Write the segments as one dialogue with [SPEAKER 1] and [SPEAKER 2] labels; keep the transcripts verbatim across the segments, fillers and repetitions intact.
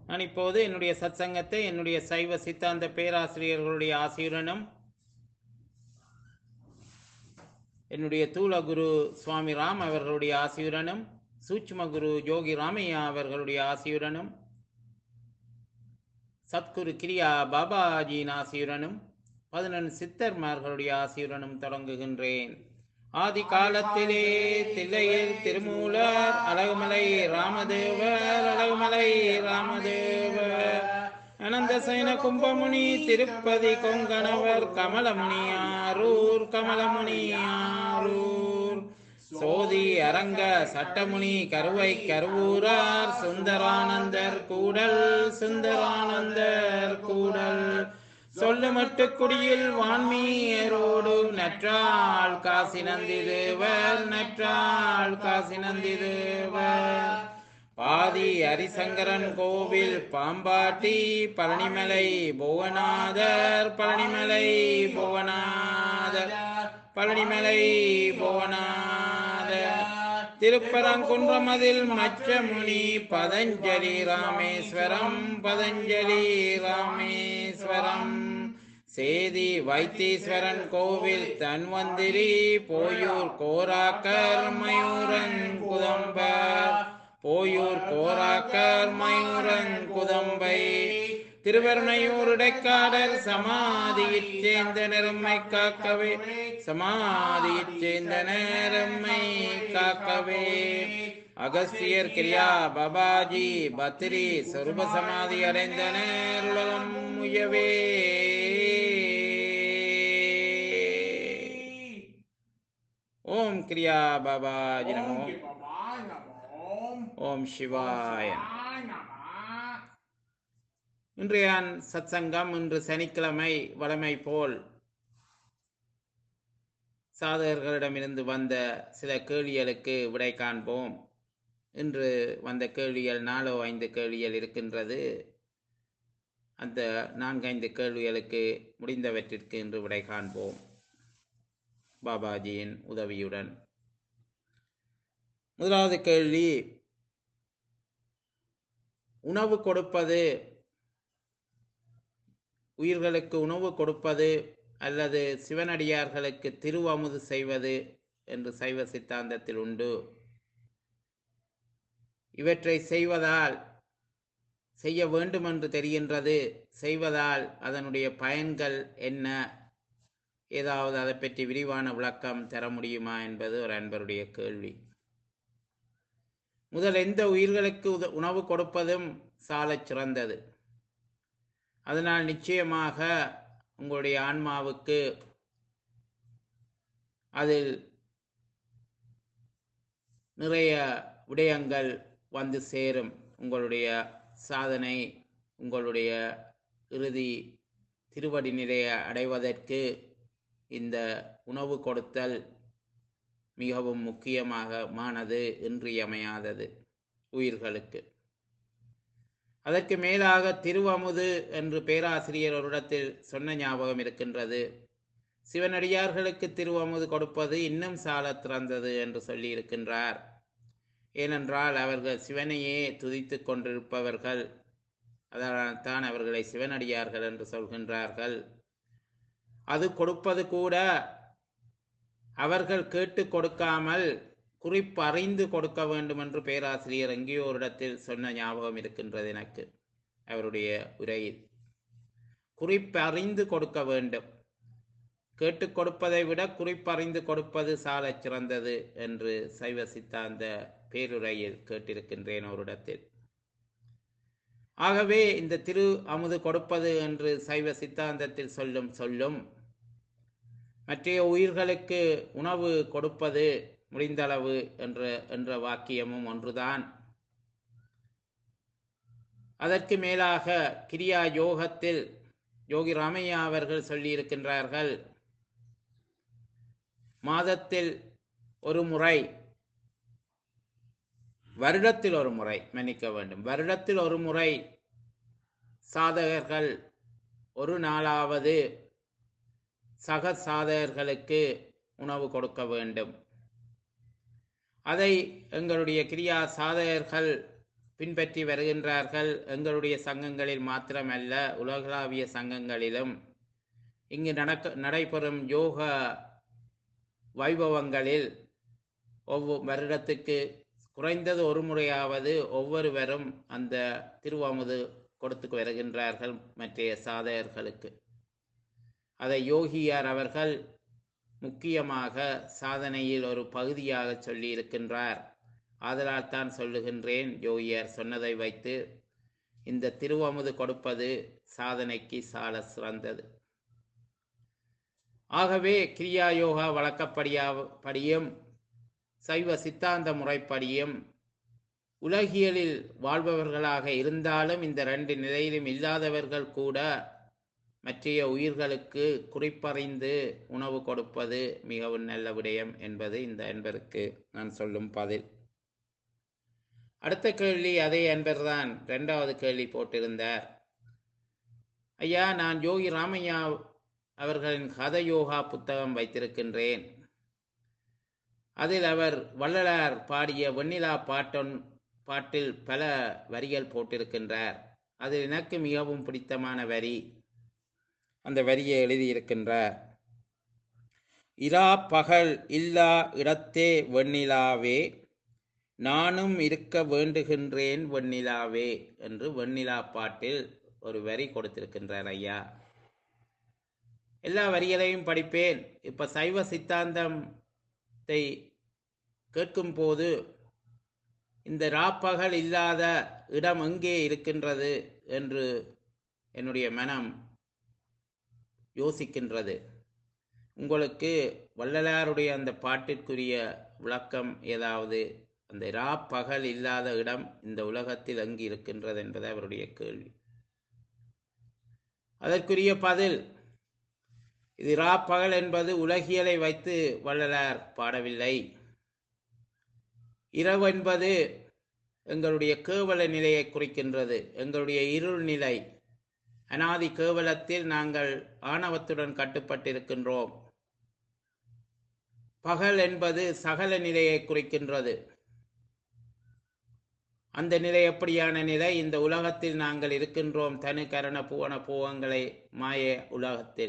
[SPEAKER 1] நான் இப்போது என்னுடைய சத்சங்கத்தை என்னுடைய சைவ சித்தாந்த பேராசிரியர்களுடைய ஆசியுடனும் என்னுடைய தூல குரு சுவாமி ராம் அவர்களுடைய ஆசியுடனும் சூட்சும குரு யோகி ராமையா அவர்களுடைய ஆசியுடனும் சத்குரு கிரியா பாபாஜியின் ஆசியுடனும் பதினொன்று சித்தர்மார்களுடைய ஆசியுடனும் தொடங்குகின்றேன். ஆதி காலத்திலே தில்லையில் திருமூலர் அழகுமலை ராமதேவர் அழகுமலை ராமதேவர் அனந்த சைன கும்பமுனி திருப்பதி கொங்கணவர் கமலமுனியாரூர் கமலமுனியாரூர் சோதி அரங்க சட்டமுனி கருவை கருவூரார் சுந்தரானந்தர் கூடல் சுந்தரானந்தர் கூடல் சொல்லுமட்டு குடியில் வான்மீரோடு நற்றாள் காசி நந்தி தேவர் நற்றாள் காசி நந்தி தேவர் பாதி ஹரிசங்கரன் கோவில் பாம்பாட்டி பழனிமலை புவனாதர் பழனிமலை புவனாதர் பழனிமலை புவனாதர் திருப்பரங்குன்றமதில் மச்சமுனி பதஞ்சலி ராமேஸ்வரம் பதஞ்சலி ராமேஸ்வரம் சேதி வைத்தீஸ்வரன் கோவில் தன்வந்திரி போயூர் கோராக்கர் மயூரன் குதம்பர் போயூர் கோராக்கர் மயூரன் குதம்பை திருவருணையூர் இடைக்காடர் சமாதியில் சேர்ந்த நெருமை காக்கவே சமாதியில் சேர்ந்த நெருமை காக்கவே அகஸ்தியர் கிரியா பாபாஜி பத்ரி சொருப சமாதி அடைந்தனர் உலகம் முயவே. ஓம் கிரியா பாபாஜி நமோ. ஓம் சிவாய. இன்றைய சத்சங்கம் இன்று சனிக்கிழமை வழமை போல் சாதகர்களிடமிருந்து வந்த சில கேள்விகளுக்கு விடை காண்போம். இன்று வந்த கேள்விகள் நாலோ ஐந்து கேள்விகள் இருக்கின்றது. அந்த நான்கைந்து கேள்விகளுக்கு முடிந்தவற்றிற்கு இன்று விடை காண்போம் பாபாஜியின் உதவியுடன். முதலாவது கேள்வி, உணவு கொடுப்பது, உயிர்களுக்கு உணவு கொடுப்பது அல்லது சிவனடியார்களுக்கு திருவமுது செய்வது என்று சைவ சித்தாந்தத்தில் உண்டு. இவற்றை செய்வதால் செய்ய வேண்டும் என்று தெரிகின்றது. செய்வதால் அதனுடைய பயன்கள் என்ன? ஏதாவது அதை பற்றி விரிவான விளக்கம் தர முடியுமா என்பது ஒரு அன்பருடைய கேள்வி. முதல், எந்த உயிர்களுக்கு உணவு கொடுப்பதும் சாலச் சிறந்தது. அதனால் நிச்சயமாக உங்களுடைய ஆன்மாவுக்கு அதில் நிறைய விடயங்கள் வந்து சேரும். உங்களுடைய சாதனை, உங்களுடைய இறுதி திருவடி நிலையை அடைவதற்கு இந்த உணவு கொடுத்தல் மிகவும் முக்கியமானது, இன்றியமையாதது உயிர்களுக்கு. அதற்கு மேலாக திருவமுது என்று பேராசிரியர் ஒரு இடத்தில் சொன்ன ஞாபகம் இருக்கின்றது. சிவனடியார்களுக்கு திருவமுது கொடுப்பது இன்னும் சால திறந்தது என்று சொல்லி இருக்கின்றார். ஏனென்றால் அவர்கள் சிவனையே துதித்து கொண்டிருப்பவர்கள். அதனால் தான் அவர்களை சிவனடியார்கள் என்று சொல்கின்றார்கள். அது கொடுப்பது கூட அவர்கள் கேட்டு கொடுக்காமல் குறிப்பு அறிந்து கொடுக்க வேண்டும் என்று பேராசிரியர் எங்கேயோ ஒரு இடத்தில் சொன்ன ஞாபகம் இருக்கின்றது எனக்கு. அவருடைய உரையில் குறிப்பு அறிந்து கொடுக்க வேண்டும். கேட்டு கொடுப்பதை விட குறிப்பறிந்து கொடுப்பது சாலச் சிறந்தது என்று சைவ சித்தாந்த பேருரையில் கேட்டிருக்கின்றேன் ஒரு இடத்தில். ஆகவே இந்த திரு அமுது கொடுப்பது என்று சைவ சித்தாந்தத்தில் சொல்லும் சொல்லும் மற்றைய உயிர்களுக்கு உணவு கொடுப்பது முடிந்தளவு என்ற என்ற வாக்கியமும் ஒன்றுதான். அதற்கு மேலாக கிரியா யோகத்தில் யோகி ராமையா அவர்கள் சொல்லி இருக்கின்றார்கள், மாதத்தில் ஒரு முறை, வருடத்தில் ஒரு முறை, மன்னிக்க வேண்டும், வருடத்தில் ஒரு முறை சாதகர்கள் ஒரு நாளாவது சக சாதகர்களுக்கு உணவு கொடுக்க வேண்டும். அதை எங்களுடைய கிரியா சாதகர்கள் பின்பற்றி வருகின்றார்கள். எங்களுடைய சங்கங்களில் மாத்திரமல்ல, உலகளாவிய சங்கங்களிலும் இங்கு நடக்க நடைபெறும் யோக வைபவங்களில் ஒவ்வொரு வருடத்துக்கு குறைந்தது ஒரு முறையாவது ஒவ்வொருவரும் அந்த திருவமுது கொடுத்து வருகின்றார்கள் மற்றைய சாதகர்களுக்கு. அதை யோகியார் அவர்கள் முக்கியமாக சாதனையில் ஒரு பகுதியாக சொல்லி இருக்கின்றார். ஆதலால் தான் சொல்லுகின்றேன், யோகியார் சொன்னதை வைத்து இந்த திருவமுது கொடுப்பது சாதனைக்கு சால சிறந்தது. ஆகவே கிரியா யோகா வழக்கப்படியா படியும் சைவ சித்தாந்த முறைப்படியும் உலகியலில் வாழ்பவர்களாக இருந்தாலும் இந்த ரெண்டு நிலையிலும் இல்லாதவர்கள் கூட மற்றைய உயிர்களுக்கு குறிப்பறிந்து உணவு கொடுப்பது மிகவும் நல்ல விடயம் என்பது இந்த அன்பருக்கு நான் சொல்லும் பதில். அடுத்த கேள்வி அதே அன்பர்தான் இரண்டாவது கேள்வி போட்டிருந்தார். ஐயா, நான் யோகி ராமையா அவர்களின் கத யோகா புத்தகம் வைத்திருக்கின்றேன். அதில் அவர் வள்ளலார் பாடிய வெண்ணிலா பாட்டொன் பாட்டில் பல வரிகள் போட்டிருக்கின்றார். அதில் எனக்கு மிகவும் பிடித்தமான வரி, அந்த வரியை எழுதியிருக்கின்றார். இரா பகல் இல்லா இடத்தே வெண்ணிலாவே, நானும் இருக்க வேண்டுகின்றேன் வெண்ணிலாவே என்று வெண்ணிலா பாட்டில் ஒரு வரி கொடுத்திருக்கின்றார் ஐயா. எல்லா வரிகளையும் படிப்பேன். இப்ப சைவ சித்தாந்தத்தை கேட்கும் போது இந்த ராப்பகல் இல்லாத இடம் எங்கே இருக்கின்றது என்று என்னுடைய மனம் யோசிக்கின்றது. உங்களுக்கு வள்ளலாருடைய அந்த பாட்டிற்குரிய விளக்கம் ஏதாவது, அந்த ராப்பகல் இல்லாத இடம் இந்த உலகத்தில் எங்கு இருக்கின்றது என்பது அவருடைய கேள்வி. அதற்குரிய பதில், இது ராப்பகல் என்பது உலகியலை வைத்து வள்ளலார் பாடவில்லை. இரவு என்பது எங்களுடைய கேவல நிலையை குறிக்கின்றது. எங்களுடைய இருள் நிலை, அனாதி கேவலத்தில் நாங்கள் ஆணவத்துடன் கட்டுப்பட்டிருக்கின்றோம். பகல் என்பது சகல நிலையை குறிக்கின்றது. அந்த நிலை எப்படியான நிலை? இந்த உலகத்தில் நாங்கள் இருக்கின்றோம், தனு கரண புவன போகங்களை மாய உலகத்தில்.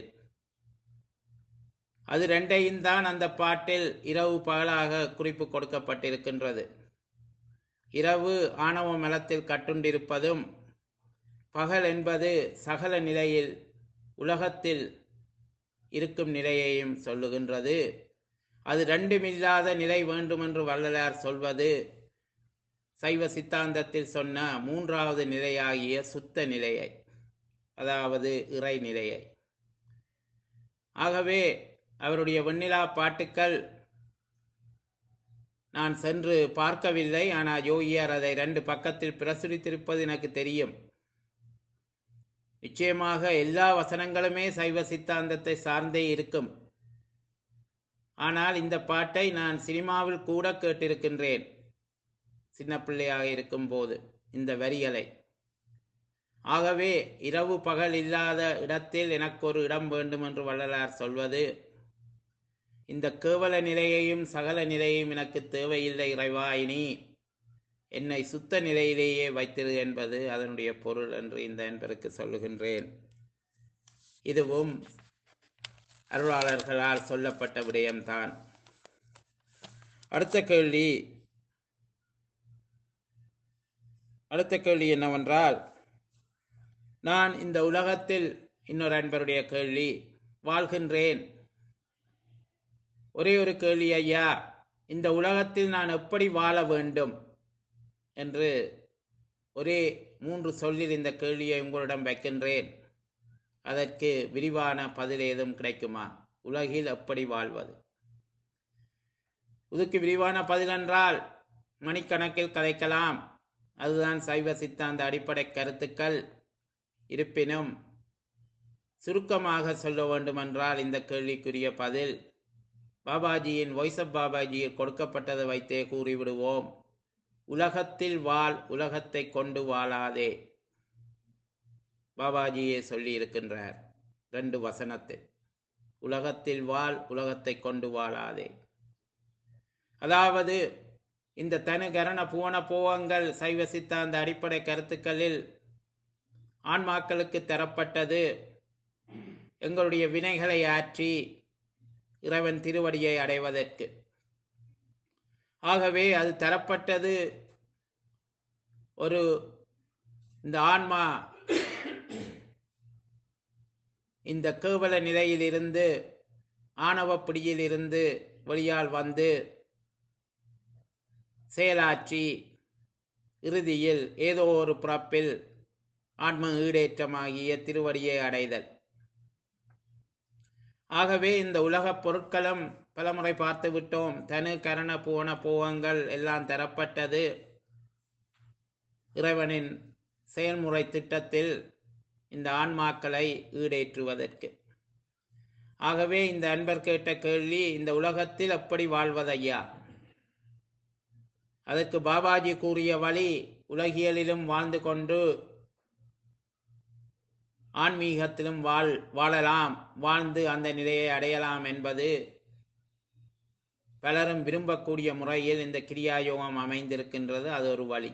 [SPEAKER 1] அது ரெண்டையும் தான் அந்த பாட்டில் இரவு பகலாக குறிப்பு கொடுக்கப்பட்டிருக்கின்றது. இரவு ஆணவ மலத்தில் கட்டுண்டிருப்பதும், பகல் என்பது சகல நிலையில் உலகத்தில் இருக்கும் நிலையையும் சொல்லுகின்றது. அது ரெண்டுமில்லாத நிலை வேண்டுமென்று வள்ளலார் சொல்வது சைவ சித்தாந்தத்தில் சொன்ன மூன்றாவது நிலையாகிய சுத்த நிலையை, அதாவது இறை நிலையை. ஆகவே அவருடைய வெண்ணிலா பாட்டுக்கள் நான் சென்று பார்க்கவில்லை. ஆனால் யோகியார் அதை ரெண்டு பக்கத்தில் பிரசுரித்திருப்பது எனக்கு தெரியும். நிச்சயமாக எல்லா வசனங்களுமே சைவ சித்தாந்தத்தை சார்ந்தே இருக்கும். ஆனால் இந்த பாட்டை நான் சினிமாவில் கூட கேட்டிருக்கின்றேன், சின்ன பிள்ளையாக இருக்கும் போது இந்த வரிகளை. ஆகவே இரவு பகல் இல்லாத இடத்தில் எனக்கு ஒரு இடம் வேண்டும் என்று வள்ளலார் சொல்வது, இந்த கேவல நிலையையும் சகல நிலையையும் எனக்கு தேவையில்லை இறைவா, இனி என்னை சுத்த நிலையிலேயே வைத்திரு என்பது அதனுடைய பொருள் என்று இந்த என்பருக்கு சொல்லுகின்றேன். இதுவும் அருளாளர்களால் சொல்லப்பட்ட விடயம்தான். அடுத்த கேள்வி அடுத்த கேள்வி என்னவென்றால், நான் இந்த உலகத்தில், இன்னொரு அன்பருடைய கேள்வி, வாழ்கின்றேன். ஒரே ஒரு கேள்வி ஐயா, இந்த உலகத்தில் நான் எப்படி வாழ வேண்டும் என்று ஒரே மூன்று சொல்லில் இந்த கேள்வியை உங்களிடம் வைக்கின்றேன். அதற்கு விரிவான பதில் ஏதும் கிடைக்குமா? உலகில் எப்படி வாழ்வது? இதுக்கு விரிவான பதில் என்றால் மணிக்கணக்கில் கதைக்கலாம். அதுதான் சைவ சித்தாந்த அடிப்படை கருத்துக்கள். இருப்பினும் சுருக்கமாக சொல்ல வேண்டுமென்றால் இந்த கேள்விக்குரிய பதில் பாபாஜியின் வாய்ஸ் ஆஃப் பாபாஜியில் கொடுக்கப்பட்டதை வைத்தே கூறிவிடுவோம். உலகத்தில் வாழ், உலகத்தை கொண்டு வாழாதே. பாபாஜியே சொல்லி இருக்கின்றார் ரெண்டு வசனத்தில். உலகத்தில் வாழ், உலகத்தை கொண்டு வாழாதே. அதாவது இந்த தனு கரண புவன போகங்கள் சைவ சித்தாந்த அடிப்படை கருத்துக்களில் ஆன்மாக்களுக்கு தரப்பட்டது எங்களுடைய வினைகளை ஆற்றி இறைவன் திருவடியை அடைவதற்கு. ஆகவே அது தரப்பட்டது ஒரு இந்த ஆன்மா இந்த கேவல நிலையிலிருந்து ஆணவ பிடியிலிருந்து வெளியால் வந்து செயலாற்றி இறுதியில் ஏதோ ஒரு பிறப்பில் ஆன்ம ஈடேற்றமாகிய திருவடியை அடைதல். ஆகவே இந்த உலகப் பொருட்களும் பலமுறை பார்த்து விட்டோம். தனு கரண புவன போகங்கள் எல்லாம் தரப்பட்டது இறைவனின் செயல்முறை திட்டத்தில் இந்த ஆன்மாக்களை ஈடேற்றுவதற்கு. ஆகவே இந்த அன்பர் கேட்ட கேள்வி, இந்த உலகத்தில் எப்படி வாழ்வதையா? அதற்கு பாபாஜி கூறிய வழி, உலகியலிலும் வாழ்ந்து கொண்டு ஆன்மீகத்திலும் வாழ் வாழலாம் வாழ்ந்து அந்த நிலையை அடையலாம் என்பது பலரும் விரும்பக்கூடிய முறையில் இந்த கிரியாயோகம் அமைந்திருக்கின்றது. அது ஒரு வழி.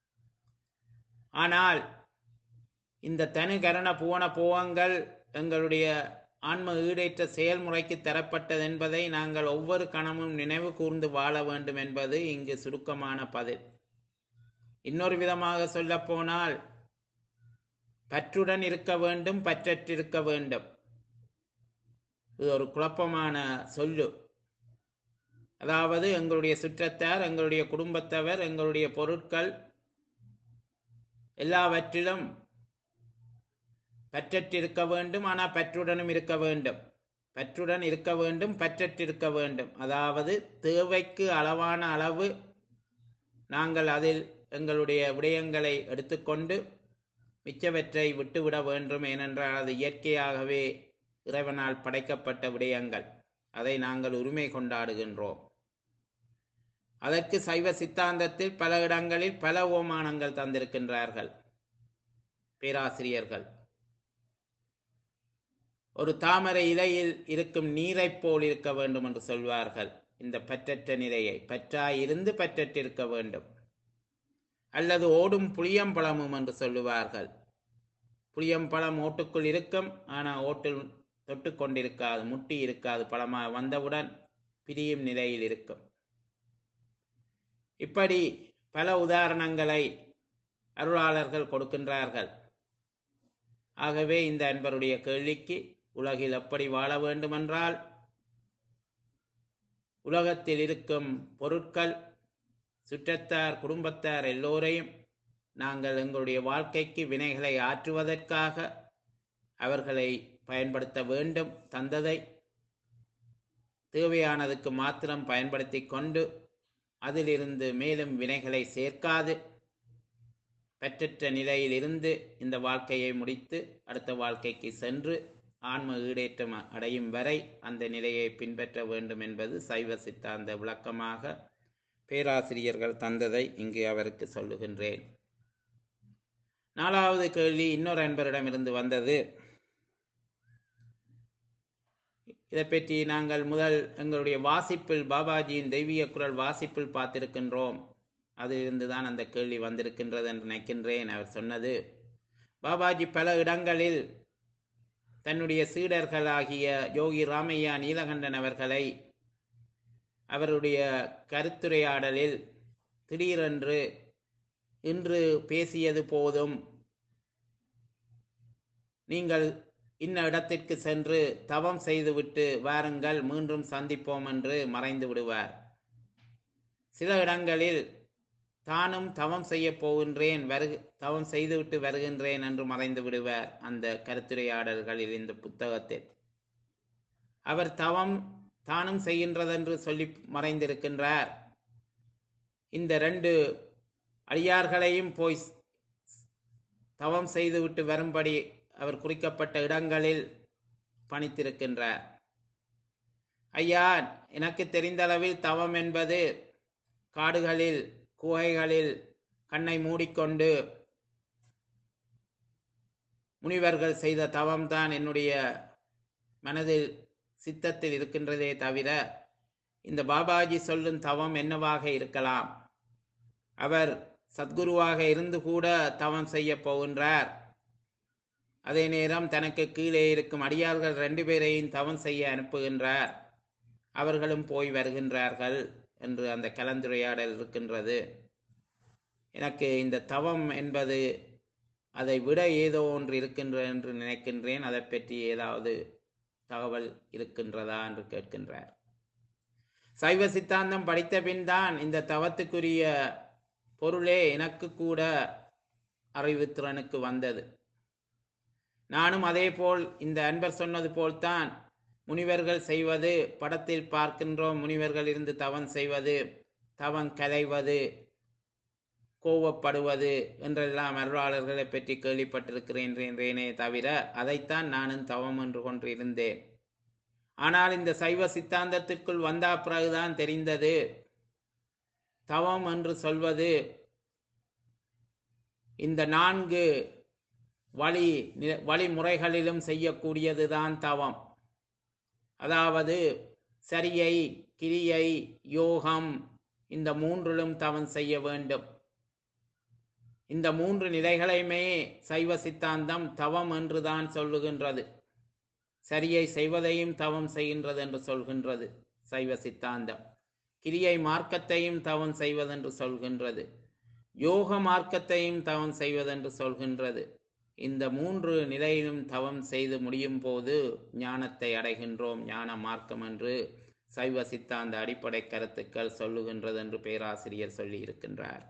[SPEAKER 1] ஆனால் இந்த தனு கரண புவன போகங்கள் எங்களுடைய ஆன்ம ஈடேற்ற செயல்முறைக்கு தரப்பட்டது என்பதை நாங்கள் ஒவ்வொரு கணமும் நினைவு கூர்ந்து வாழ வேண்டும் என்பது இங்கு சுருக்கமான பதில். இன்னொரு விதமாக சொல்ல போனால், பற்றுடன் இருக்க வேண்டும், பற்றற்றிருக்க வேண்டும். இது ஒரு குழப்பமான சொல்லு. அதாவது எங்களுடைய சுற்றத்தார், எங்களுடைய குடும்பத்தவர், எங்களுடைய பொருட்கள் எல்லாவற்றிலும் பற்றற்றிருக்க வேண்டும், ஆனால் பற்றுடனும் இருக்க வேண்டும். பற்றுடன் இருக்க வேண்டும், பற்றற்றிருக்க வேண்டும். அதாவது தேவைக்கு அளவான அளவு நாங்கள் அதில் எங்களுடைய விடயங்களை எடுத்துக்கொண்டு மிச்சவற்றை விட்டுவிட வேண்டும். ஏனென்றால் அது இயற்கையாகவே இறைவனால் படைக்கப்பட்ட விடயங்கள். அதை நாங்கள் உரிமை கொண்டாடுகின்றோம். அதற்கு சைவ சித்தாந்தத்தில் பல இடங்களில் பல ஓமானங்கள் தந்திருக்கின்றார்கள் பேராசிரியர்கள். ஒரு தாமரை இலையில் இருக்கும் நீரை போல் இருக்க வேண்டும் என்று சொல்வார்கள். இந்த பற்றற்ற நிலையை பற்றாயிருந்து பற்றற்றிருக்க வேண்டும். அல்லது ஓடும் புளியம்பழமும் என்று சொல்லுவார்கள். புளியம்பழம் ஓட்டுக்குள் இருக்கும், ஆனால் ஓட்டில் தொட்டு கொண்டிருக்காது, முட்டி இருக்காது. பழமா வந்தவுடன் பிரியும் நிலையில் இருக்கும். இப்படி பல உதாரணங்களை அருளாளர்கள் கொடுக்கின்றார்கள். ஆகவே இந்த அன்பருடைய கேள்விக்கு, உலகில் எப்படி வாழ வேண்டுமென்றால், உலகத்தில் இருக்கும் பொருட்கள், சுற்றத்தார், குடும்பத்தார் எல்லோரையும் நாங்கள் எங்களுடைய வாழ்க்கைக்கு வினைகளை ஆற்றுவதற்காக அவர்களை பயன்படுத்த வேண்டும். தந்ததை தேவையானதுக்கு மாத்திரம் பயன்படுத்தி கொண்டு அதிலிருந்து மேலும் வினைகளை சேர்க்காது பற்றற்ற நிலையில் இருந்து இந்த வாழ்க்கையை முடித்து அடுத்த வாழ்க்கைக்கு சென்று ஆன்ம ஈடேற்றம் அடையும் வரை அந்த நிலையை பின்பற்ற வேண்டும் என்பது சைவ சித்தாந்த விளக்கமாக பேராசிரியர்கள் தந்ததை இங்கு அவருக்கு சொல்லுகின்றேன். நாலாவது கேள்வி இன்னொரு அன்பரிடமிருந்து வந்தது. இதை பற்றி நாங்கள் முதல் எங்களுடைய வாசிப்பில், பாபாஜியின் தெய்வீக குரல் வாசிப்பில் பார்த்திருக்கின்றோம். அதிலிருந்து தான் அந்த கேள்வி வந்திருக்கின்றது என்று நினைக்கின்றேன். அவர் சொன்னது, பாபாஜி பல இடங்களில் தன்னுடைய சீடர்களாகிய யோகி ராமையா நீலகண்டன் அவர்களை அவருடைய கருத்துரையாடலில் திடீரென்று, இன்று பேசியது போதும், நீங்கள் இன்ன இடத்திற்கு சென்று தவம் செய்துவிட்டு வாருங்கள், மீண்டும் சந்திப்போம் என்று மறைந்து விடுவார். சில இடங்களில் தானும் தவம் செய்ய போகின்றேன், வருக தவம் செய்துவிட்டு வருகின்றேன் என்று மறைந்து விடுவார். அந்த கருத்துரையாடல்களில் இந்த புத்தகத்தில் அவர் தவம் தானும் செய்கின்றதென்று சொல்லி மறைந்திருக்கின்றார். இந்த ரெண்டு அடியார்களையும் போய் தவம் செய்துவிட்டு வரும்படி அவர் குறிக்கப்பட்ட இடங்களில் பணித்திருக்கின்றார். ஐயா, எனக்கு தெரிந்த அளவில் தவம் என்பது காடுகளில், குகைகளில் கண்ணை மூடிக்கொண்டு முனிவர்கள் செய்த தவம்தான் என்னுடைய மனதில் சித்தத்தில் இருக்கின்றதே தவிர இந்த பாபாஜி சொல்லும் தவம் என்னவாக இருக்கலாம்? அவர் சத்குருவாக இருந்து கூட தவம் செய்ய போகின்றார். அதே நேரம் தனக்கு கீழே இருக்கும் அடியார்கள் ரெண்டு பேரையும் தவம் செய்ய அனுப்புகின்றார். அவர்களும் போய் வருகின்றார்கள் என்று அந்த கலந்துரையாடல் இருக்கின்றது. எனக்கு இந்த தவம் என்பது அதை விட ஏதோ ஒன்று இருக்கின்ற என்று நினைக்கின்றேன். அதை பற்றி ஏதாவது தகவல் இருக்கின்றதா என்று கேட்கின்றார். சைவ சித்தாந்தம் படித்த பின் தான் இந்த தவத்துக்குரிய பொருளே எனக்கு கூட அறிவுத்திறனுக்கு வந்தது. நானும் அதே போல் இந்த அன்பர் சொன்னது போல்தான் முனிவர்கள் செய்வது, படத்தில் பார்க்கின்றோம். முனிவர்கள் இருந்து தவம் செய்வது, தவம் கலைவது, கோவப்படுவது என்றெல்லாம் அருளாளர்களை பற்றி கேள்விப்பட்டிருக்கிறேனே தவிர அதைத்தான் நானும் தவம் என்று கொண்டிருந்தேன். ஆனால் இந்த சைவ சித்தாந்தத்திற்குள் வந்த பிறகுதான் தெரிந்தது, தவம் என்று சொல்வது இந்த நான்கு வழி வழிமுறைகளிலும் செய்யக்கூடியதுதான் தவம். அதாவது சரியை, கிரியை, யோகம், இந்த மூன்றிலும் தவம் செய்ய வேண்டும். இந்த மூன்று நிலைகளையுமே சைவ சித்தாந்தம் தவம் என்றுதான் சொல்லுகின்றது. சரியை செய்வதையும் தவம் செய்கின்றது என்று சொல்கின்றது சைவ சித்தாந்தம். கிரியை மார்க்கத்தையும் தவம் செய்வதென்று சொல்கின்றது. யோக மார்க்கத்தையும் தவம் செய்வதென்று சொல்கின்றது. இந்த மூன்று நிலையிலும் தவம் செய்து முடியும் போது ஞானத்தை அடைகின்றோம். ஞான மார்க்கம் என்று சைவ சித்தாந்த அடிப்படை கருத்துக்கள் சொல்லுகின்றது என்று பேராசிரியர் சொல்லி இருக்கின்றார்.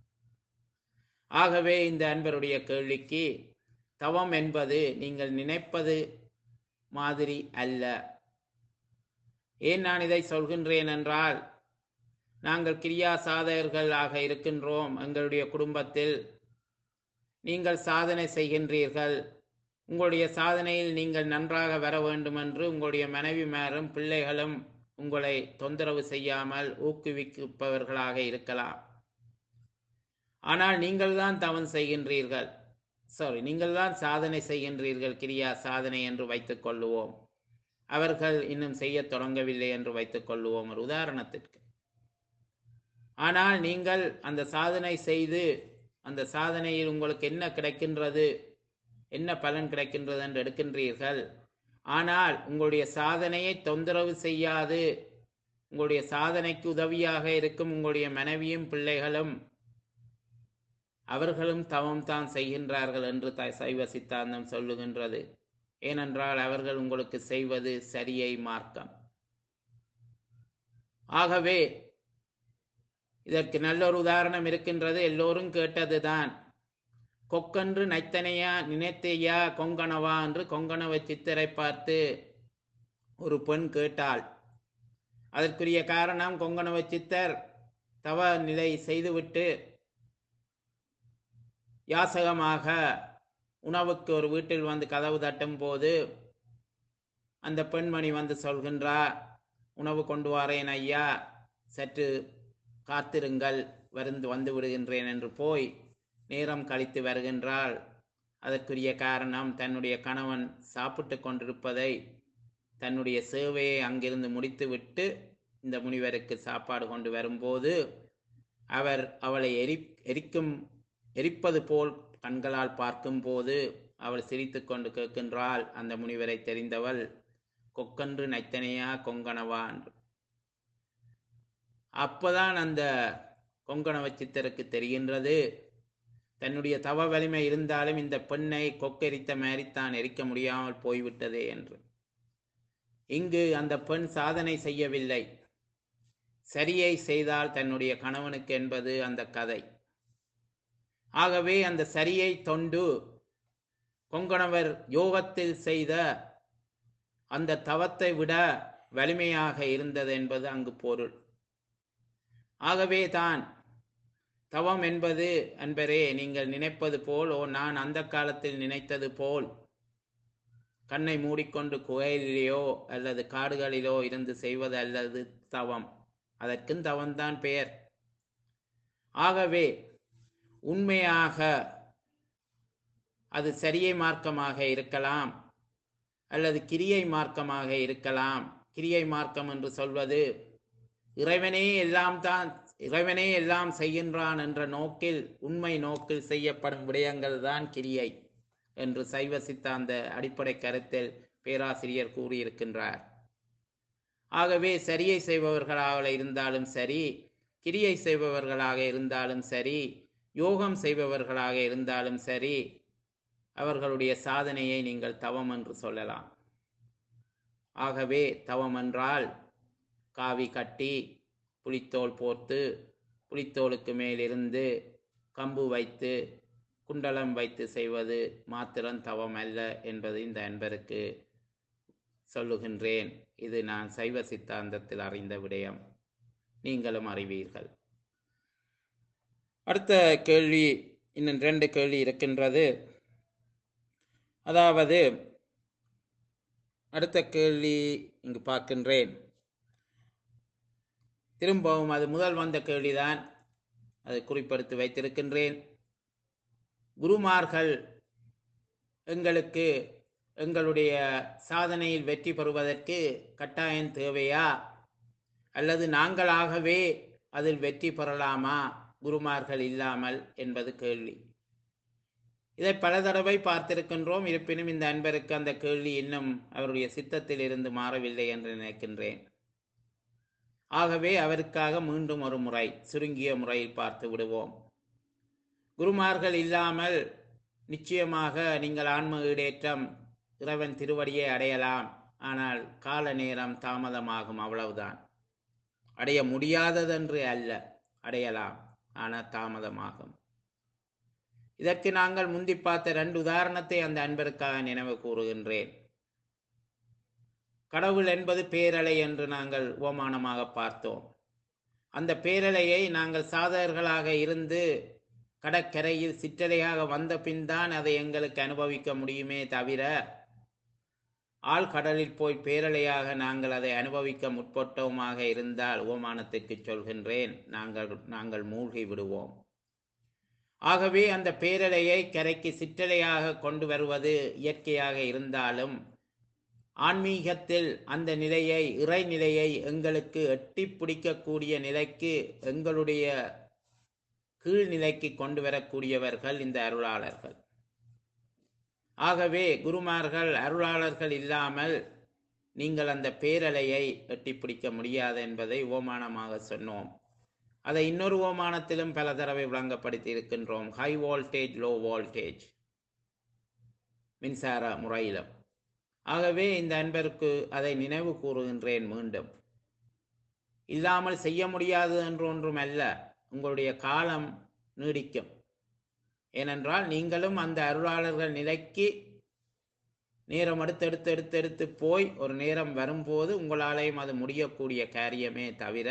[SPEAKER 1] ஆகவே இந்த அன்பருடைய கேள்விக்கு, தவம் என்பது நீங்கள் நினைப்பது மாதிரி அல்ல. ஏன் நான் இதை சொல்கின்றேன் என்றால், நாங்கள் கிரியா சாதகர்கள் ஆக இருக்கின்றோம். எங்களுடைய குடும்பத்தில் நீங்கள் சாதனை செய்கின்றீர்கள். உங்களுடைய சாதனையில் நீங்கள் நன்றாக வர வேண்டும் என்று உங்களுடைய மனைவிமாரும் பிள்ளைகளும் உங்களை தொந்தரவு செய்யாமல் ஊக்குவிப்பவர்களாக இருக்கலாம். ஆனால் நீங்கள் தான் தவம் செய்கின்றீர்கள், சாரி நீங்கள் தான் சாதனை செய்கின்றீர்கள், கிரியா சாதனை என்று வைத்துக் கொள்ளுவோம். அவர்கள் இன்னும் செய்ய தொடங்கவில்லை என்று வைத்துக் கொள்ளுவோம் ஒரு உதாரணத்திற்கு. ஆனால் நீங்கள் அந்த சாதனை செய்து அந்த சாதனையில் உங்களுக்கு என்ன கிடைக்கின்றது, என்ன பலன் கிடைக்கின்றது என்று எடுக்கின்றீர்கள். ஆனால் உங்களுடைய சாதனையை தொந்தரவு செய்யாது, உங்களுடைய சாதனைக்கு உதவியாக இருக்கும் உங்களுடைய மனைவியும் பிள்ளைகளும் அவர்களும் தவம் தான் செய்கின்றார்கள் என்று சைவ சித்தாந்தம் சொல்லுகின்றது. ஏனென்றால் அவர்கள் உங்களுக்கு செய்வது சரியை மார்க்கம். ஆகவே இதற்கு நல்ல ஒரு உதாரணம் இருக்கின்றது, எல்லோரும் கேட்டதுதான். கொக்கன்று நைத்தனையா நினைத்தையா கொங்கணவா என்று கொங்கணவ சித்தரை பார்த்து ஒரு பெண் கேட்டாள். அதற்குரிய காரணம், கொங்கணவ சித்தர் தவ நிலை செய்துவிட்டு யாசகமாக உணவுக்கு ஒரு வீட்டில் வந்து கதவு தட்டும் போது அந்த பெண்மணி வந்து சொல்கின்றா, உணவு கொண்டு வரேன் ஐயா, சற்று காத்திருங்கள், வருந்து வந்து விடுகின்றேன் என்று போய் நேரம் கழித்து வருகின்றாள். அதற்குரிய காரணம், தன்னுடைய கணவன் சாப்பிட்டு கொண்டிருப்பதை, தன்னுடைய சேவையை அங்கிருந்து முடித்துவிட்டு இந்த முனிவருக்கு சாப்பாடு கொண்டு வரும்போது அவர் அவளை எரி எரிக்கும் எரிப்பது போல் கண்களால் பார்க்கும்போது அவள் சிரித்து கொண்டு கேட்கின்றாள், அந்த முனிவரை தெரிந்தவள், கொக்கன்று நைத்தனையா கொங்கணவா என்று. அப்பதான் அந்த கொங்கணவ சித்தருக்கு தெரிகின்றது, தன்னுடைய தவ வலிமை இருந்தாலும் இந்த பெண்ணை கொக்கெரித்த மாதிரி தான் எரிக்க முடியாமல் போய்விட்டதே என்று. இங்கு அந்த பெண் சாதனை செய்யவில்லை, சரியை செய்தால் தன்னுடைய கணவனுக்கு என்பது அந்த கதை. ஆகவே அந்த சரியை தொண்டு கொங்கணவர் யோகத்தில் செய்த அந்த தவத்தை விட வலிமையாக இருந்தது என்பது அங்கு பொருள். ஆகவே தான் தவம் என்பது, அன்பரே, நீங்கள் நினைப்பது போல், ஓ நான் அந்த காலத்தில் நினைத்தது போல் கண்ணை மூடிக்கொண்டு கோயிலிலோ அல்லது காடுகளிலோ இருந்து செய்வது அல்லது தவம். அதற்கும் தவம்தான் பெயர். ஆகவே உண்மையாக அது சரியை மார்க்கமாக இருக்கலாம் அல்லது கிரியை மார்க்கமாக இருக்கலாம். கிரியை மார்க்கம் என்று சொல்வது இறைவனே எல்லாம் தான் இறைவனே எல்லாம் செய்கின்றான் என்ற நோக்கில், உண்மை நோக்கில் செய்யப்படும் விடயங்கள் தான் கிரியை என்று சைவ சித்தாந்த அடிப்படை கருத்தில் பேராசிரியர் கூறியிருக்கின்றார். ஆகவே சரியை செய்பவர்களாக இருந்தாலும் சரி, கிரியை செய்பவர்களாக இருந்தாலும் சரி, யோகம் செய்பவர்களாக இருந்தாலும் சரி, அவர்களுடைய சாதனையை நீங்கள் தவம் என்று சொல்லலாம். ஆகவே தவம் என்றால் காவி கட்டி, புலித்தோல் போர்த்து, புலித்தோலுக்கு மேலிருந்து கம்பு வைத்து, குண்டலம் வைத்து செய்வது மாத்திரம் தவம் அல்ல என்பது இந்த அன்பருக்கு சொல்லுகின்றேன். இது நான் சைவ சித்தாந்தத்தில் அறிந்த விடயம், நீங்களும் அறிவீர்கள். அடுத்த கேள்வி, இன்னும் ரெண்டு கேள்வி இருக்கின்றது. அதாவது அடுத்த கேள்வி இங்கு பார்க்கின்றேன். திரும்பவும் அது முதல் வந்த கேள்விதான், அதை குறிப்பெடுத்து வைத்திருக்கின்றேன். குருமார்கள் எங்களுக்கு எங்களுடைய சாதனையில் வெற்றி பெறுவதற்கு கட்டாயம் தேவையா, அல்லது நாங்களாகவே அதில் வெற்றி பெறலாமா குருமார்கள் இல்லாமல் என்பது கேள்வி. இதை பல தடவை பார்த்திருக்கின்றோம். இருப்பினும் இந்த அன்பருக்கு அந்த கேள்வி இன்னும் அவருடைய சித்தத்தில் இருந்து மாறவில்லை என்று நினைக்கின்றேன். ஆகவே அவருக்காக மீண்டும் ஒரு முறை சுருங்கிய முறையில் பார்த்து விடுவோம். குருமார்கள் இல்லாமல் நிச்சயமாக நீங்கள் ஆன்ம ஈடேற்றம், இறைவன் திருவடியை அடையலாம். ஆனால் கால நேரம் தாமதமாகும், அவ்வளவுதான். அடைய முடியாததென்று அல்ல, அடையலாம், ஆனால் தாமதமாகும். இதற்கு நாங்கள் முந்தி பார்த்த ரெண்டு உதாரணத்தை அந்த அன்பருக்காக நினைவு கூறுகின்றேன். கடவுள் என்பது பேரலை என்று நாங்கள் ஓமானமாக பார்த்தோம். அந்த பேரலையை நாங்கள் சாதகர்களாக இருந்து கடற்கரையில் சிற்றலையாக வந்த பின் தான் அதை எங்களுக்கு அனுபவிக்க முடியுமே தவிர, ஆழ்கடலில் போய் பேரலையாக நாங்கள் அதை அனுபவிக்க முற்பட்டோமாக இருந்தால், ஓமானத்துக்கு சொல்கின்றேன், நாங்கள் நாங்கள் மூழ்கி விடுவோம். ஆகவே அந்த பேரலையை கரைக்கு சிற்றலையாக கொண்டு வருவது இயற்கையாக இருந்தாலும், ஆன்மீகத்தில் அந்த நிலையை, இறைநிலையை எங்களுக்கு எட்டி பிடிக்கக்கூடிய நிலைக்கு, எங்களுடைய கீழ்நிலைக்கு கொண்டு வரக்கூடியவர்கள் இந்த அருளாளர்கள். ஆகவே குருமார்கள், அருளாளர்கள் இல்லாமல் நீங்கள் அந்த பேரலையை எட்டி பிடிக்க முடியாது என்பதை ஓமானமாக சொன்னோம். அதை இன்னொரு ஓமானத்திலும் பல தடவை விளங்கப்படுத்தி இருக்கின்றோம். ஹை வோல்டேஜ், லோ வோல்டேஜ் மின்சார முறையிலும். ஆகவே இந்த அன்பருக்கு அதை நினைவு கூறுகின்றேன் மீண்டும். இல்லாமல் செய்ய முடியாது என்று ஒன்றும் அல்ல, உங்களுடைய காலம் நீடிக்கும். ஏனென்றால் நீங்களும் அந்த அருளாளர்கள் நிலைக்கு நேரம் எடுத்து எடுத்து எடுத்து எடுத்து போய் ஒரு நேரம் வரும்போது உங்களாலேயும் அது முடியக்கூடிய காரியமே தவிர,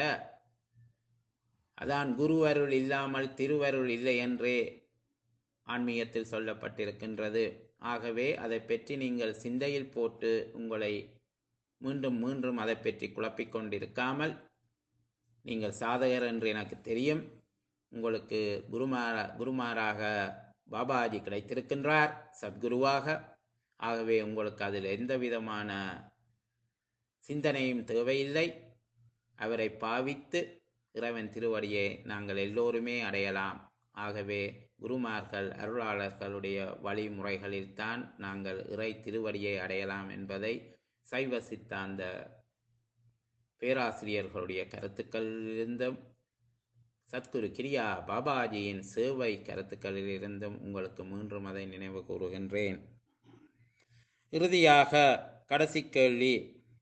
[SPEAKER 1] அதான் குரு அருள் இல்லாமல் திருவருள் இல்லை என்றே ஆன்மீகத்தில் சொல்லப்பட்டிருக்கின்றது. ஆகவே அதை பற்றி நீங்கள் சிந்தையில் போட்டு உங்களை மீண்டும் மீண்டும் அதை பற்றி குழப்பிக் கொண்டிருக்காமல், நீங்கள் சாதகர் என்று எனக்கு தெரியும், உங்களுக்கு குருமாரா குருமாராக பாபாஜி கிடைத்திருக்கின்றார், சத்குருவாக. ஆகவே உங்களுக்கு அதில் எந்த விதமான சிந்தனையும் தேவையில்லை. அவரை பாவித்து இறைவன் திருவடியை நாங்கள் எல்லோருமே அடையலாம். ஆகவே குருமார்கள், அருளாளர்களுடைய வழிமுறைகளில்தான் நாங்கள் இறை திருவடியை அடையலாம் என்பதை சைவ சித்தாந்த பேராசிரியர்களுடைய கருத்துக்களிலிருந்தும், சத்குரு கிரியா பாபாஜியின் சேவை கருத்துக்களிலிருந்தும் உங்களுக்கு மீண்டும் அதை நினைவு கூறுகின்றேன். இறுதியாக கடைசி கேள்வி,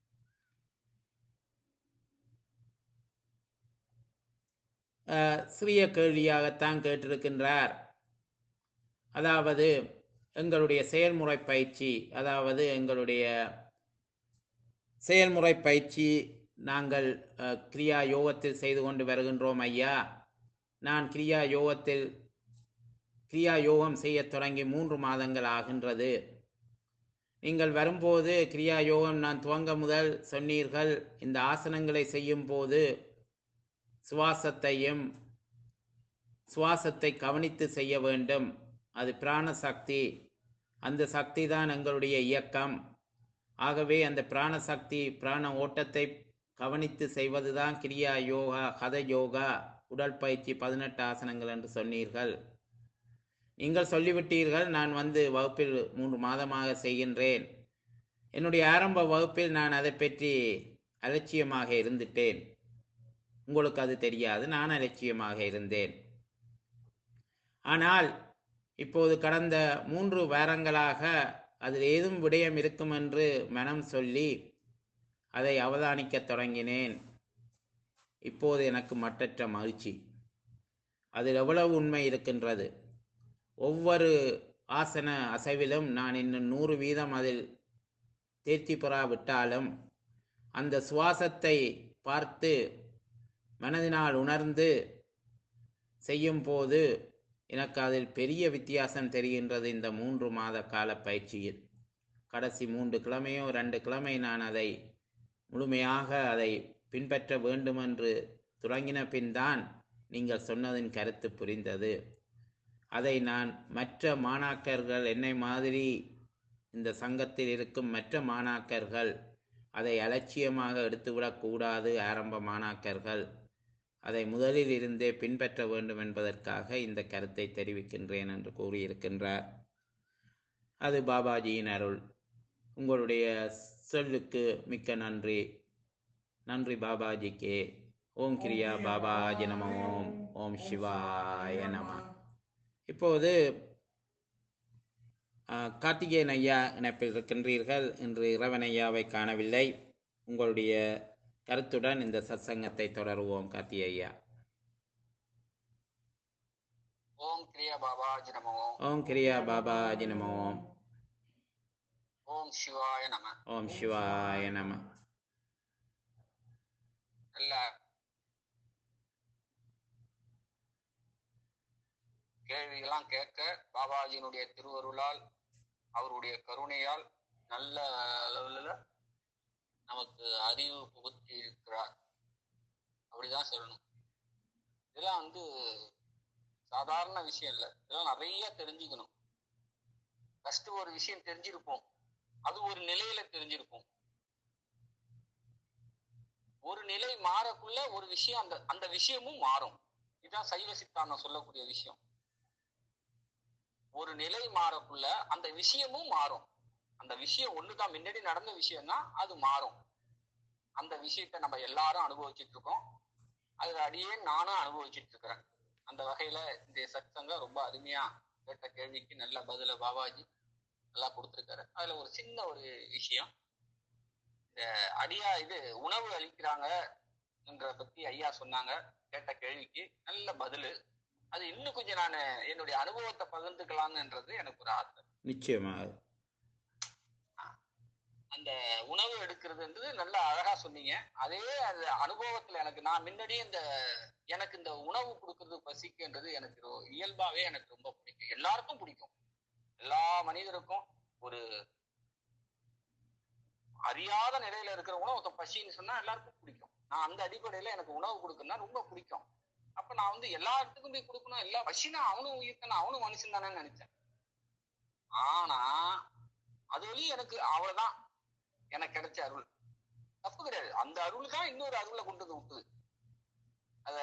[SPEAKER 1] சிறிய கேள்வியாகத்தான் கேட்டிருக்கின்றார். அதாவது எங்களுடைய செயல்முறை பயிற்சி, அதாவது எங்களுடைய செயல்முறை பயிற்சி நாங்கள் கிரியா யோகத்தில் செய்து கொண்டு வருகின்றோம் ஐயா. நான் கிரியா யோகத்தில் கிரியா யோகம் செய்ய தொடங்கி மூன்று மாதங்கள் ஆகின்றது. நீங்கள் வரும்போது கிரியா யோகம் நான் துவங்க முதல் சொன்னீர்கள், இந்த ஆசனங்களை செய்யும் போது சுவாசத்தையும் சுவாசத்தை கவனித்து செய்ய வேண்டும். அது பிராண சக்தி, அந்த சக்தி தான் எங்களுடைய இயக்கம். ஆகவே அந்த பிராண சக்தி, பிராண ஓட்டத்தை கவனித்து செய்வதுதான் கிரியா யோகா, ஹத யோகா உடற்பயிற்சி பதினெட்டு ஆசனங்கள் என்று சொன்னீர்கள். நீங்கள் சொல்லிவிட்டீர்கள், நான் வந்து வகுப்பில் மூன்று மாதமாக செய்கின்றேன். என்னுடைய ஆரம்ப வகுப்பில் நான் அதை பற்றி அலட்சியமாக இருந்துட்டேன். உங்களுக்கு அது தெரியாது, நான் அலட்சியமாக இருந்தேன். ஆனால் இப்போது கடந்த மூன்று வாரங்களாக அதில் ஏதும் விடயம் இருக்கும் என்று மனம் சொல்லி அதை அவதானிக்கத் தொடங்கினேன். இப்போது எனக்கு மட்டற்ற மகிழ்ச்சி. அதில் எவ்வளவு உண்மை இருக்கின்றது. ஒவ்வொரு ஆசன அசைவிலும் நான் இன்னும் நூறு வீதம் அதில் தேர்ச்சி பெறாவிட்டாலும் அந்த சுவாசத்தை பார்த்து மனதினால் உணர்ந்து செய்யும் போது எனக்கு அதில் பெரிய வித்தியாசம் தெரிகின்றது. இந்த மூன்று மாத கால பயிற்சியில் கடைசி மூன்று கிழமையோ ரெண்டு கிழமை நான் அதை முழுமையாக அதை பின்பற்ற வேண்டும் என்று தொடங்கின பின் தான் நீங்கள் சொன்னதின் கருத்து புரிந்தது. அதை நான் மற்ற மாணாக்கர்கள், என்னை மாதிரி இந்த சங்கத்தில் இருக்கும் மற்ற மாணாக்கர்கள் அதை அலட்சியமாக எடுத்துவிடக்கூடாது. ஆரம்ப மாணாக்கர்கள் அதை முதலில் இருந்தே பின்பற்ற வேண்டும் என்பதற்காக இந்த கருத்தை தெரிவிக்கின்றேன் என்று கூறியிருக்கின்றார். அது பாபாஜியின் அருள். உங்களுடைய சொல்லுக்கு மிக்க நன்றி. நன்றி பாபாஜிக்கே. ஓம் கிரியா பாபாஜி நம. ஓம் ஓம் சிவாய நம. இப்போது கார்த்திகேயன் ஐயா இணைப்பில் இருக்கின்றீர்கள். இன்று இறைவன் ஐயாவை காணவில்லை. உங்களுடைய கருத்துடன் இந்த சத்சங்கத்தை தொடருவோம். கார்த்திகேய ஐயா.
[SPEAKER 2] ஓம் கிரியா பாபாஜி நமோ.
[SPEAKER 1] ஓம் கிரியா பாபாஜி நமோ.
[SPEAKER 2] ஓம் சிவாய நம.
[SPEAKER 1] ஓம் சிவாய நம.
[SPEAKER 2] நல்ல கேள்விகளாம் கேட்க பாபாஜியினுடைய திருவருளால், அவருடைய கருணையால் நல்ல அளவுல நமக்கு அறிவு புகுத்தி இருக்கிறார். அப்படிதான் சொல்லணும். இதெல்லாம் வந்து சாதாரண விஷயம் இல்லை. இதெல்லாம் நிறைய தெரிஞ்சுக்கணும். ஃபர்ஸ்ட் ஒரு விஷயம் தெரிஞ்சிருப்போம், அது ஒரு நிலையில தெரிஞ்சிருப்போம். ஒரு நிலை மாறக்குள்ள ஒரு விஷயம் அந்த அந்த விஷயமும் மாறும். இதுதான் சைவ சித்தாந்தம் சொல்லக்கூடிய விஷயம். ஒரு நிலை மாறக்குள்ள அந்த விஷயமும் மாறும். அந்த விஷயம் ஒண்ணுதான், முன்னாடி நடந்த விஷயம் தான், அது மாறும். அந்த விஷயத்த நம்ம எல்லாரும் அனுபவிச்சுட்டு இருக்கோம். அதுல அடியே நானும் அனுபவிச்சுட்டு இருக்கிறேன். அந்த வகையில இந்த சத்சங்கம் ரொம்ப அருமையா கேட்ட கேள்விக்கு நல்ல பதில பாபாஜி நல்லா கொடுத்துருக்காரு. அதுல ஒரு சின்ன ஒரு விஷயம், இந்த அடியா இது உணவு அளிக்கிறாங்க என்ற பத்தி ஐயா சொன்னாங்க. கேட்ட கேள்விக்கு நல்ல பதிலு. அது இன்னும் கொஞ்சம் நான் என்னுடைய அனுபவத்தை பகிர்ந்துக்கலாம்ன்றது எனக்கு ஒரு ஆசை.
[SPEAKER 1] நிச்சயமாக.
[SPEAKER 2] அந்த உணவு எடுக்கிறதுன்றது நல்லா அழகா சொன்னீங்க. அதே அந்த அனுபவத்துல எனக்கு நான் முன்னாடியே இந்த எனக்கு இந்த உணவு கொடுக்கறது பசிக்குன்றது எனக்கு இயல்பாவே எனக்கு ரொம்ப பிடிக்கும். எல்லாருக்கும் பிடிக்கும். எல்லா மனிதருக்கும் ஒரு அறியாத நிலையில இருக்கிற உணவு பசின்னு சொன்னா எல்லாருக்கும் பிடிக்கும். நான் அந்த அடிப்படையில எனக்கு உணவு கொடுக்கணும்னா ரொம்ப பிடிக்கும். அப்ப நான் வந்து எல்லா இடத்துக்கும் போய் கொடுக்கணும். எல்லா பசினா அவனும் உயிர்த்தானே, அவனும் மனுஷன் தானே நினைச்சேன். ஆனா அது வழி எனக்கு அவ்வளவுதான் எனக்கு கிடைச்ச அருள். தப்பு கிடையாது. அந்த அருள் தான் இன்னொரு அருளை கொண்டு வந்து விட்டுது. அத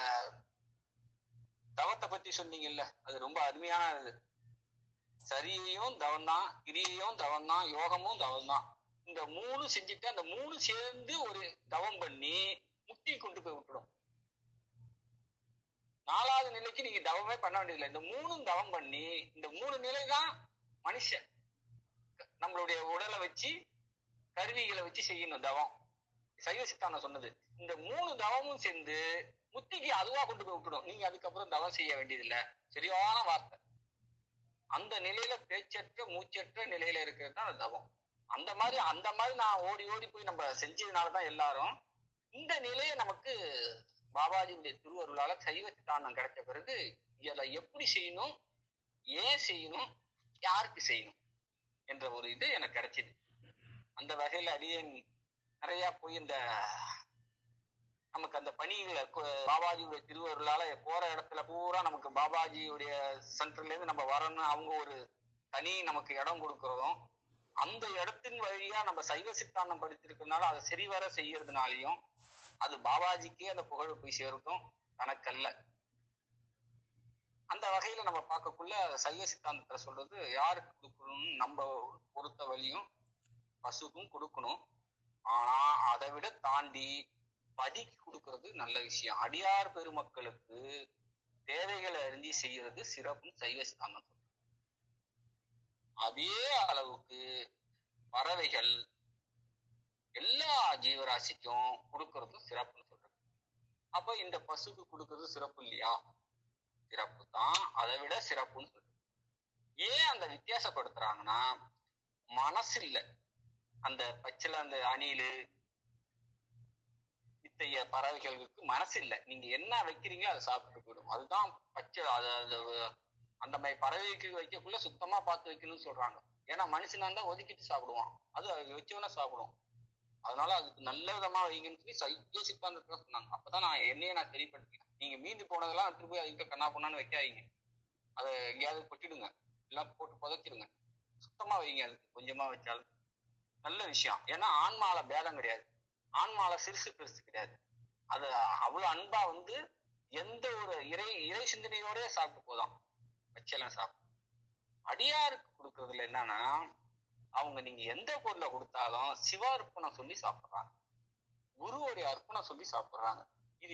[SPEAKER 2] தவத்தை பத்தி சொன்னீங்கல்ல, அது ரொம்ப அருமையானது. சரியையும் தவம் தான், கிரியையும் தவம் தான், யோகமும் தவம் தான். இந்த மூணு செஞ்சுட்டு அந்த மூணு சேர்ந்து ஒரு தவம் பண்ணி முக்தி கொண்டு போய் விட்டுடும். நாலாவது நிலைக்கு நீங்க தவமே பண்ண வேண்டியதில்லை. இந்த மூணும் தவம் பண்ணி, இந்த மூணு நிலை தான் மனுஷன் நம்மளுடைய உடலை வச்சு கருவிகளை வச்சு செய்யணும் தவம். சைவ சித்தாந்தம் சொன்னது. இந்த மூணு தவமும் சேர்ந்து முத்திக்கு அதுவா கொண்டு போய் விட்டுடும். நீங்க அதுக்கப்புறம் தவம் செய்ய வேண்டியதில்லை. சரியான வார்த்தை. அந்த நிலையில பேச்சற்ற மூச்சற்ற நிலையில இருக்கிறது தான் அந்த தவம். அந்த மாதிரி அந்த மாதிரி நான் ஓடி ஓடி போய் நம்ம செஞ்சதுனாலதான் எல்லாரும் இந்த நிலையை நமக்கு பாபாஜியுடைய திருவருளால சைவ சித்தாந்தம் கிடைச்ச பிறகு இதை எப்படி செய்யணும், ஏன் செய்யணும், யாருக்கு செய்யணும் என்ற ஒரு இது எனக்கு கிடைச்சிது. அந்த வகையில அடியே நிறைய போய் இந்த நமக்கு அந்த பணிகளை பாபாஜியுடைய திருவருளால போற இடத்துல பூரா நமக்கு பாபாஜியுடைய சென்டர்ல இருந்து நம்ம வரணும். அவங்க ஒரு தனி நமக்கு இடம் கொடுக்கறதும், அந்த இடத்தின் வழியா நம்ம சைவ சித்தாந்தம் படிச்சிருக்கனால அதை சரிவர செய்யறதுனாலையும் அது பாபாஜிக்கே அந்த புகழ் போய் சேருக்கும். தனக்கல்ல. அந்த வகையில நம்ம பார்க்கக்குள்ள சைவ சித்தாந்தத்துல சொல்றது யாருக்கு கொடுக்கணும்னு நம்ம பொறுத்த வழியும் பசுக்கும் கொடுக்கணும். ஆனா அதை விட தாண்டி பதிக்கு கொடுக்கறது நல்ல விஷயம். அடியார் பெருமக்களுக்கு தேவைகளை அறிஞ்சி செய்யறது சிறப்புன்னு சைவ சித்தாந்தம். அதே அளவுக்கு பறவைகள் எல்லா ஜீவராசிக்கும் கொடுக்கறதும் சிறப்புன்னு சொல்றது. அப்ப இந்த பசுக்கு கொடுக்கறது சிறப்பு இல்லையா? சிறப்பு தான், அதை விட சிறப்புன்னு சொல்றது. ஏன் அந்த வித்தியாசப்படுத்துறாங்கன்னா, மனசு இல்லை. அந்த பச்சில அந்த அணிலு இத்தைய பறவைகளுக்கு மனசு இல்லை. நீங்க என்ன வைக்கிறீங்களோ அதை சாப்பிட்டு போயிடும். அதுதான் பச்சை. அது அந்த மாதிரி பறவைக்கு வைக்கக்குள்ள சுத்தமா பார்த்து வைக்கணும்னு சொல்றாங்க. ஏன்னா மனுஷனா இருந்தா ஒதுக்கிட்டு சாப்பிடுவான், அது வச்சவன சாப்பிடும். அதனால அதுக்கு நல்ல விதமா வைங்கன்னு சொல்லி சைவ சித்தாந்தத்துல சொன்னாங்க. அப்பதான் நான் என்னையே நான் தெரியப்படுத்தினேன். நீங்க மீந்து போனதெல்லாம் எடுத்துட்டு போய் அதுக்கு கண்ணா பொண்ணான்னு வைக்காதீங்க. அதை எங்கேயாவது கொட்டிடுங்க, எல்லாம் போட்டு புதைச்சிடுங்க. சுத்தமா வைங்க. அதுக்கு கொஞ்சமா வச்சாலும் நல்ல விஷயம். ஏன்னா ஆன்மால பேதம் கிடையாது, ஆன்மால சிறுசு பெருசு கிடையாது. அது அவ்வளவு அன்பா வந்து எந்த ஒரு இறை இறை சிந்தனையோடய சாப்பிட்டு போதான் வச்செல்லாம் சாப்பிடும். அடியாருக்கு கொடுக்கறதுல என்னன்னா, அவங்க நீங்க எந்த பொருளை கொடுத்தாலும் சிவ அர்ப்பணம் சொல்லி சாப்பிடுறாங்க, குருவுடைய அர்ப்பணம் சொல்லி சாப்பிடுறாங்க. இது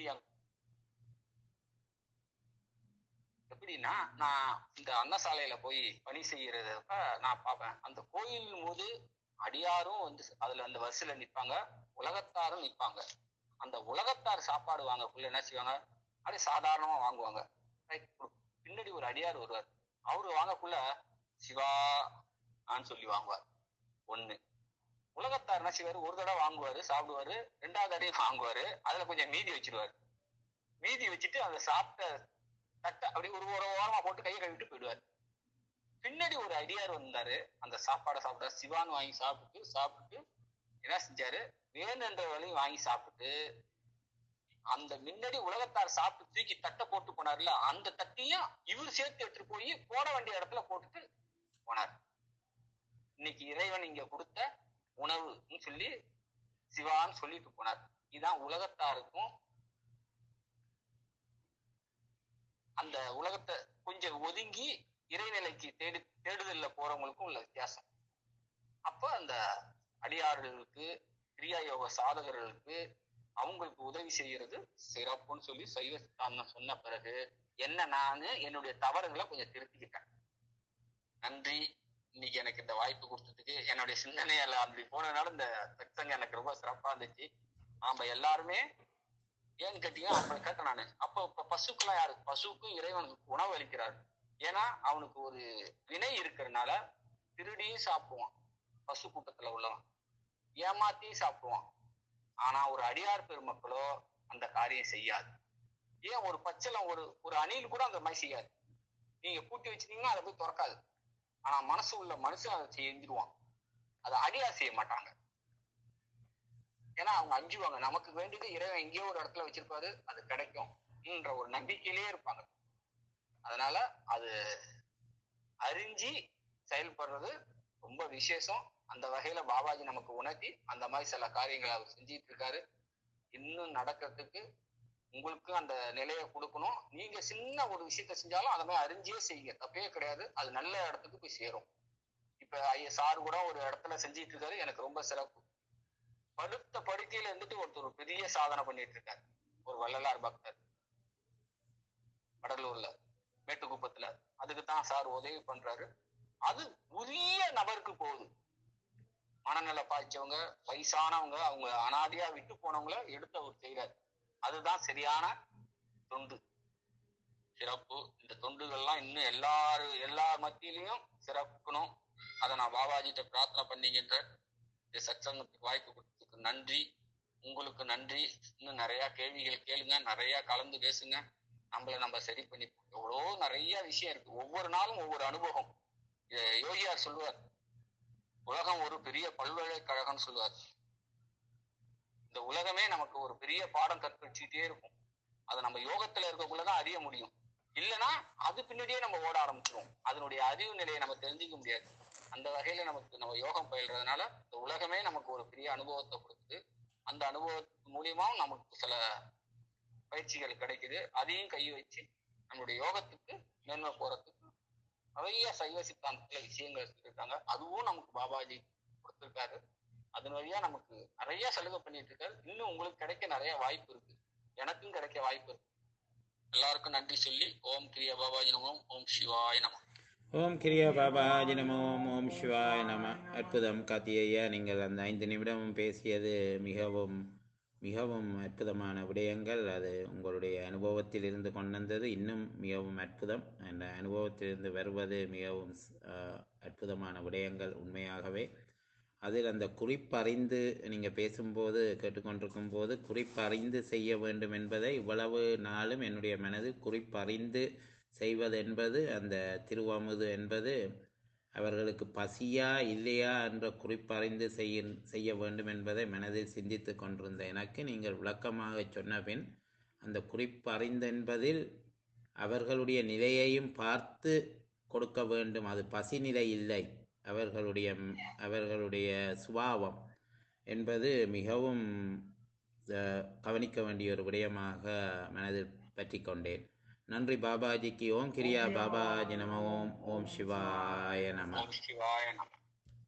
[SPEAKER 2] எப்படின்னா, நான் இந்த அன்னசாலையில போய் பணி செய்யறதப்ப நான் பார்ப்பேன். அந்த கோயில் போது அடியாரும் வந்து அதுல அந்த வரிசையில நிற்பாங்க, உலகத்தாரும் நிற்பாங்க. அந்த உலகத்தார் சாப்பாடு வாங்கக்குள்ள என்ன செய்வாங்க, அப்படியே சாதாரணமா வாங்குவாங்க. பின்னாடி ஒரு அடியார் வருவார், அவரு வாங்கக்குள்ள சிவா ஆன்னு சொல்லி வாங்குவார். ஒண்ணு. உலகத்தார் என்ன செய்வாரு, ஒரு தடவை வாங்குவாரு, சாப்பிடுவாரு, ரெண்டாவது தடவை வாங்குவாரு, அதுல கொஞ்சம் மீதி வச்சிருவாரு. மீதி வச்சுட்டு அந்த சாப்பிட்ட தட்டை அப்படி ஒரு ஒரு ஓரமா போட்டு கையை கழுவிட்டு போயிடுவாரு. பின்னாடி ஒரு அடியார் வந்தாரு, அந்த சாப்பாடை சாப்பிட்டா சிவான்னு வாங்கி சாப்பிட்டு சாப்பிட்டு என்ன செஞ்சாரு, வேணுன்ற வழியும் வாங்கி சாப்பிட்டு அந்த முன்னாடி உலகத்தார் சாப்பிட்டு தூக்கி தட்டை போட்டு போனார்ல, அந்த தட்டையும் இவர் சேர்த்து எடுத்துட்டு போய் போட வேண்டிய இடத்துல போட்டுட்டு போனார். இன்னைக்கு இறைவன் இங்க கொடுத்த உணவுன்னு சொல்லி சிவான்னு சொல்லிட்டு போனார். இதுதான் உலகத்தாருக்கும் அந்த உலகத்தை கொஞ்சம் ஒதுங்கி இறைநிலைக்கு தேடி தேடுதல்ல போறவங்களுக்கும் உள்ள வித்தியாசம். அப்ப அந்த அடியார்களுக்கு கிரியா யோக சாதகர்களுக்கு அவங்களுக்கு உதவி செய்யறது சிறப்புன்னு சொல்லி சைவ சித்தாந்தம் சொன்ன பிறகு என்ன நானு என்னுடைய தவறுகளை கொஞ்சம் திருத்திக்கிட்டேன். நன்றி. இன்னைக்கு எனக்கு இந்த வாய்ப்பு கொடுத்ததுக்கு, என்னுடைய சிந்தனையில அப்படி போனதுனால இந்த சத்சங்கம் எனக்கு ரொம்ப சிறப்பா இருந்துச்சு. நாம எல்லாருமே ஏன்னு கேட்டீங்கன்னா, அப்ப கேட்டேன் நானு, அப்ப இப்ப பசுக்கெல்லாம் யாரு, பசுக்கும் இறைவனுக்கு உணவு அளிக்கிறாரு. ஏன்னா அவனுக்கு ஒரு வினை இருக்கிறதுனால திருடியும் சாப்பிடுவான், பசு கூட்டத்துல உள்ளவன் ஏமாத்தியும் சாப்பிடுவான். ஆனா ஒரு அடியார் பெருமக்களோ அந்த காரியம் செய்யாது. ஏன், ஒரு பச்சளம் ஒரு ஒரு அணில் கூட அந்த மாதிரி செய்யாது. நீங்க பூட்டி வச்சிருந்தீங்கன்னா அதை போய் திறக்காது. ஆனா மனசு உள்ள மனுஷன் அதை செஞ்சிருவான். அதை அடியார் செய்ய மாட்டாங்க. ஏன்னா அவங்க அஞ்சுவாங்க, நமக்கு வேண்டியது இறைவன் எங்கேயோ ஒரு இடத்துல வச்சிருப்பாரு, அது கிடைக்கும் என்ற ஒரு நம்பிக்கையிலேயே இருப்பாங்க. அதனால அது அறிஞ்சி செயல்படுறது ரொம்ப விசேஷம். அந்த வகையில பாபாஜி நமக்கு உணர்த்தி அந்த மாதிரி சில காரியங்களை அவர் செஞ்சிட்டு இருக்காரு. இன்னும் நடக்கிறதுக்கு உங்களுக்கு அந்த நிலையை கொடுக்கணும். நீங்க சின்ன ஒரு விஷயத்த செஞ்சாலும் அதை மாதிரி அறிஞ்சே செய்யுங்க, தப்பே கிடையாது. அது நல்ல இடத்துக்கு போய் சேரும். இப்ப ஐயா சார் கூட ஒரு இடத்துல செஞ்சிட்டு இருக்காரு, எனக்கு ரொம்ப சிறப்பு. படுத்த படுக்கையில இருந்துட்டு ஒருத்தர் ஒரு பெரிய சாதனை பண்ணிட்டு இருக்காரு, ஒரு வள்ளலார் பக்தர், கடலூர்ல மேட்டுக்குப்பத்துல. அதுக்குத்தான் சார் உதவி பண்றாரு. அது உரிய நபருக்கு போகுது. மனநல பாய்ச்சவங்க, வயசானவங்க, அவங்க அனாதையா விட்டு போனவங்கள எடுத்து அவர் செய்யறாரு. அதுதான் சரியான தொண்டு, சிறப்பு. இந்த தொண்டுகள்லாம் இன்னும் எல்லாரும் எல்லார் மத்தியிலையும் சிறப்புக்கணும். அதை நான் பாபாஜிட்ட பிரார்த்தனை பண்ணிக்கின்ற இந்த சத்சங்கத்துக்கு வாய்ப்பு கொடுத்ததுக்கு நன்றி. உங்களுக்கு நன்றி. இன்னும் நிறைய கேள்விகள் கேளுங்க, நிறைய கலந்து பேசுங்க. நம்மளை நம்ம சரி பண்ணி, எவ்வளோ நிறைய விஷயம் இருக்கு. ஒவ்வொரு நாளும் ஒவ்வொரு அனுபவம். யோகியார் சொல்லுவார், உலகம் ஒரு பெரிய பல்கலைக்கழகம் சொல்லுவார். இந்த உலகமே நமக்கு ஒரு பெரிய பாடம் கற்பிச்சுட்டே இருக்கும். அதை நம்ம யோகத்துல இருக்கக்குள்ளதான் அறிய முடியும். இல்லைன்னா அது பின்னாடியே நம்ம ஓட ஆரம்பிச்சிருவோம். அதனுடைய அறிவு நிலையை நம்ம தெரிஞ்சுக்க முடியாது. அந்த வகையில நமக்கு நம்ம யோகம் பயில்றதுனால இந்த உலகமே நமக்கு ஒரு பெரிய அனுபவத்தை கொடுக்குது. அந்த அனுபவத்து மூலியமா நமக்கு சில பயிற்சிகள் கிடைக்குது. அதையும் கை வச்சு நம்மளுடைய யோகத்துக்கு மேன்மை போறதுக்கு நிறைய சைவ சித்தாந்தத்துல விஷயங்கள் இருக்காங்க. அதுவும் நமக்கு பாபாஜி கொடுத்திருக்காரு. அதன் வழியா நமக்கு நிறைய சலுகை பண்ணிட்டு இருக்காரு. இன்னும் உங்களுக்கு கிடைக்க நிறைய வாய்ப்பு இருக்கு, எனக்கும் கிடைக்க வாய்ப்பு இருக்கு. எல்லாருக்கும் நன்றி சொல்லி ஓம் கிரியா பாபாஜி நமோம், ஓம் சிவாய நம.
[SPEAKER 1] ஓம் கிரியா பாபாஜி நமோ, ஓம் சிவாய நம. அற்புதம் கார்த்திகேயா, நீங்கள் அந்த ஐந்து நிமிடமும் பேசியது மிகவும் மிகவும் அற்புதமான விடயங்கள். அது உங்களுடைய அனுபவத்தில் இருந்து கொண்டு வந்தது இன்னும் மிகவும் அற்புதம். அந்த அனுபவத்திலிருந்து வருவது மிகவும் அஹ், அற்புதமான விடயங்கள் உண்மையாகவே. அதில் அந்த குறிப்பறிந்து நீங்கள் பேசும்போது கேட்டுக்கொண்டிருக்கும் போது குறிப்பறிந்து செய்ய வேண்டும் என்பதை இவ்வளவு நாளும் என்னுடைய மனதில் குறிப்பறிந்து செய்வது என்பது அந்த திருவமுது என்பது அவர்களுக்கு பசியா இல்லையா என்ற குறிப்பறிந்து செய்ய செய்ய வேண்டும் என்பதை மனதில் சிந்தித்து கொண்டிருந்த எனக்கு நீங்கள் விளக்கமாக சொன்ன பின் அந்த குறிப்பறிந்து என்பதில் அவர்களுடைய நிலையையும் பார்த்து கொடுக்க வேண்டும். அது பசி நிலை இல்லை, அவர்களுடைய அவர்களுடைய சுபாவம் என்பது மிகவும் அஹ், கவனிக்க வேண்டிய ஒரு விடயமாக மனதில் பற்றி கொண்டேன். நன்றி பாபாஜிக்கு. ஓம் கிரியா பாபாஜி நம. ஓம் ஓம் சிவாய நம.
[SPEAKER 2] ஓம் சிவாய நம.